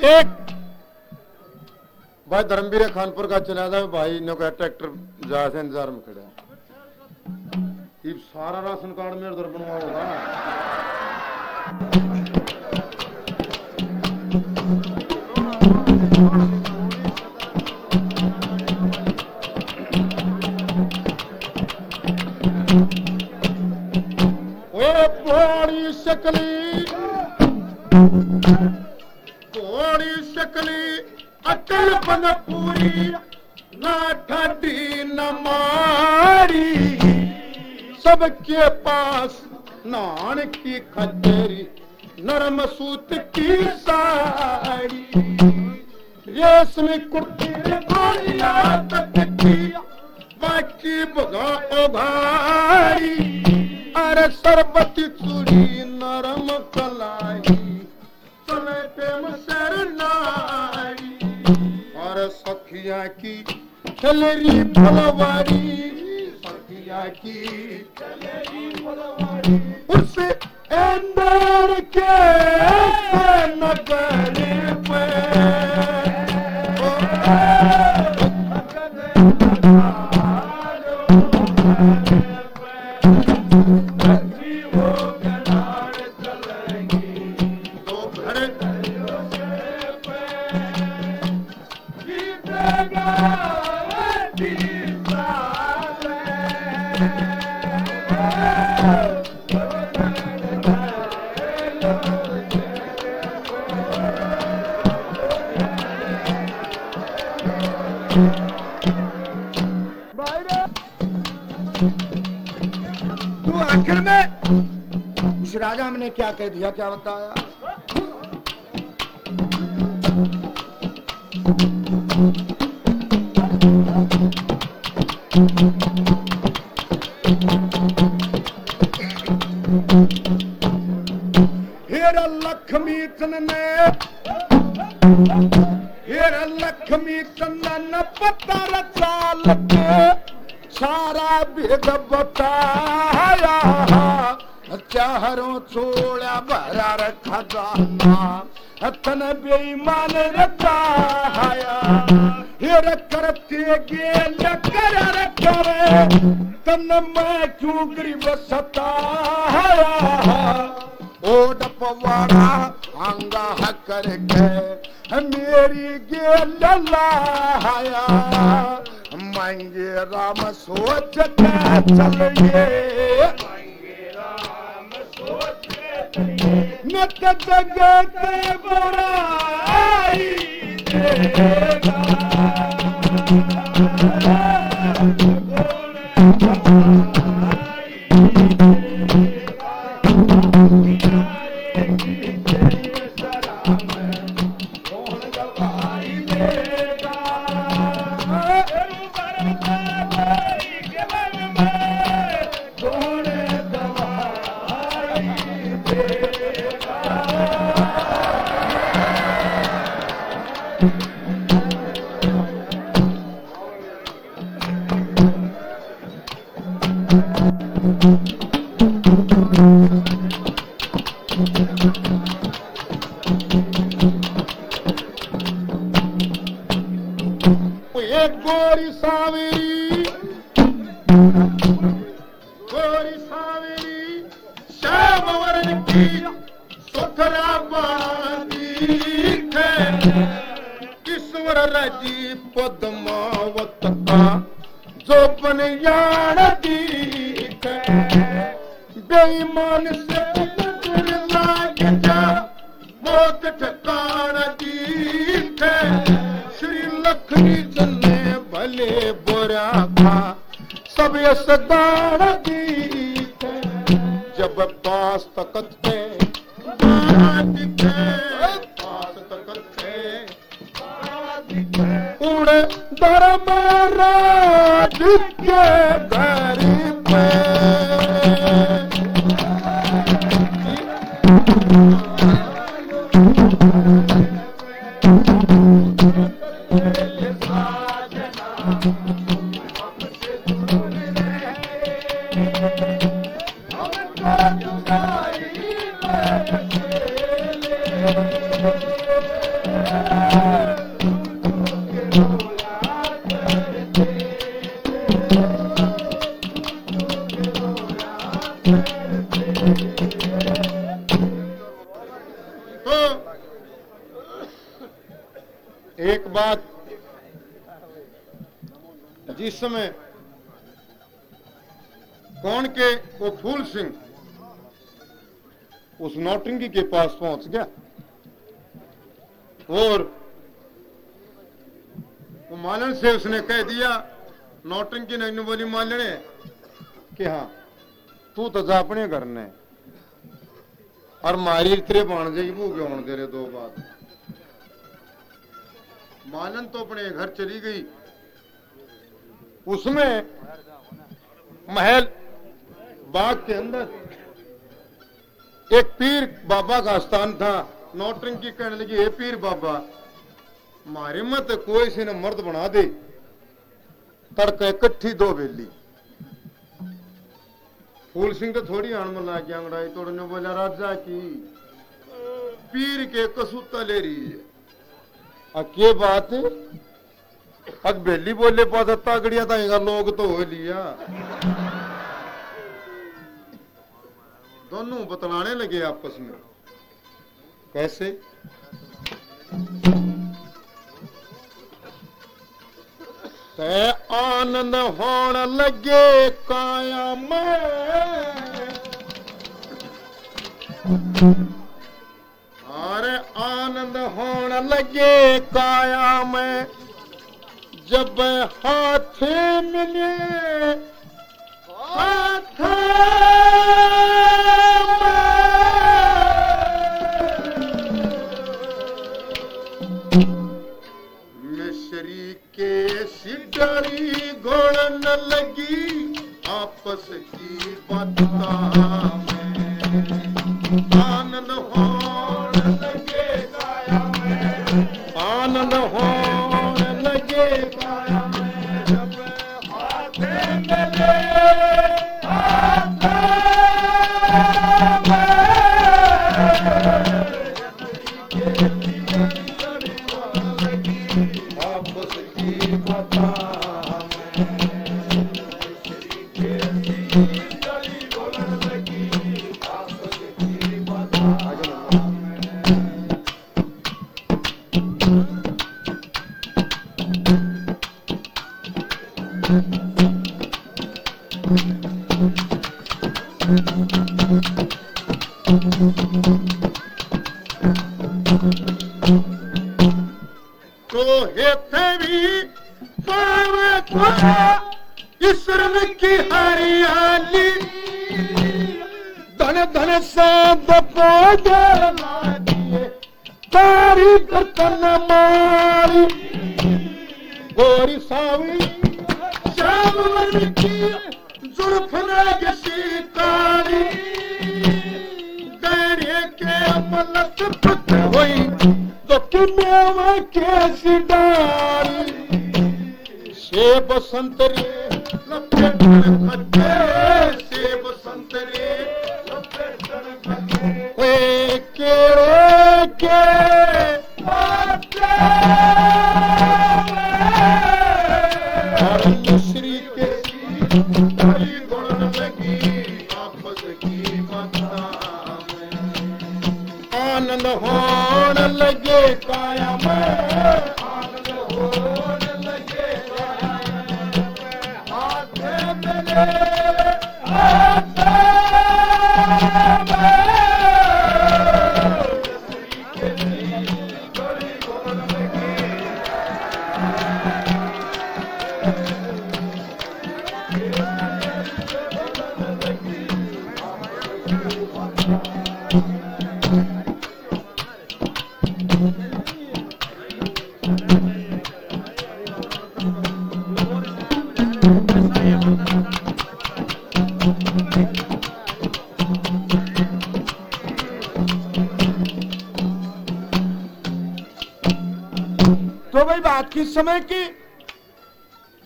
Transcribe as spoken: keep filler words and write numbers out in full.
एक भाई धर्मवीर खानपुर का जनाजा में भाई ने का ट्रैक्टर जा से इंतजार में खड़ा ये सारा राशन कार्ड मेरे उधर बनवा होगा ओए बड़ी शकली बड़ी शकली अकल बन पूरी ना ठाडी न मारी सबके पास नान की खतेरी नरम सूत की साड़ी रेशमी कुर्ती गोलिया तकती बाकी भगा उभारी अरे सरबती चूड़ी नरम कलाई चले प्रेम शरणाई और सखिया की खलेरी फलवारी सखिया की खलेरी फलवारी उसे अंदर के नगर पे तू आखिर में उस राजा ने क्या कह दिया, क्या बताया? हेरा लक्ष्मी ने हेरा लक्ष्मी चंदन पत्थर चाल के सारा भेद बताया चारों छोड़ा भरा रखा जाना तन बेईमान रखाया हेर करते गेल कर करे तन मैं क्यों गरीब सताया ओड पवाड़ा अंगा करके मेरी गेल लाया मांगे राम सोच के चलिए नत जगत बुराई देगा गोरी सावेरी गोरी सावेरी श्याम वरण की सुथरा बांधी ईश्वर रजी पद्मावत का जो बन यान दीख बेईमान से लाग जा मौत ठिकान दीख श्री लक्ष्मी चले भले बुरा खा सब सदान दीख जब पास तकत के पास तकत के उड़े धर्म राज के घर पे Thank you. तो एक बात, जिस समय कौन के वो फूल सिंह उस नौटंकी के पास पहुंच गया और वो मालन से उसने कह दिया, नौटंकी ने बोली मालने कि हाँ तू तो जा अपने घर ने और मारी तेरे बन जाएगी भूखे होने तेरे दो बात। मालन तो अपने घर चली गई। उसमें महल बाग के अंदर एक पीर बाबा का स्थान था। नौटंकी कहने लगी, हे पीर बाबा मारे मत कोई से न मर्द बना दे, तड़का इकट्ठी दो बेली। फूल सिंह तो थोड़ी अणमला की अंगड़ाई तोड़ने बोला, राजा की पीर के कसूता ले रही है। अके बात अब बेली बोले पास तागड़िया था लोग तो हो लिया। दोनों बतलाने लगे आपस में, कैसे? ते आनंद होने लगे काया में, अरे आनंद होने लगे काया में, जब हाथ मिले हाथ मिश्री के सिडरी घोड़न लगी आपस की बातों में। आनंद होने लगे काया में, आनंद होने लगे काया में, जब हाथ मिले हाथ में। आपस की बातों तो हेते भी पावे तो इसरन की हरियाली, धन धन से दपोदर लादिए तारी करतन मारी। गोरी सावी श्यामवन की जुल्फ नगसी कारी, दैर्य के मलक पुत हुई तो किमेवा कैसी डारी। सेब संतरे लपेटन खट्टे, सेब संतरे लपेटन खट्टे, वे केरे के और मिश्री के हरी गुण लगी आपस की बातों में। आनंद होने लगे काया में, आनंद होने लगे काया में, हाथ मिले हाथ में। तो भाई बात किस समय की?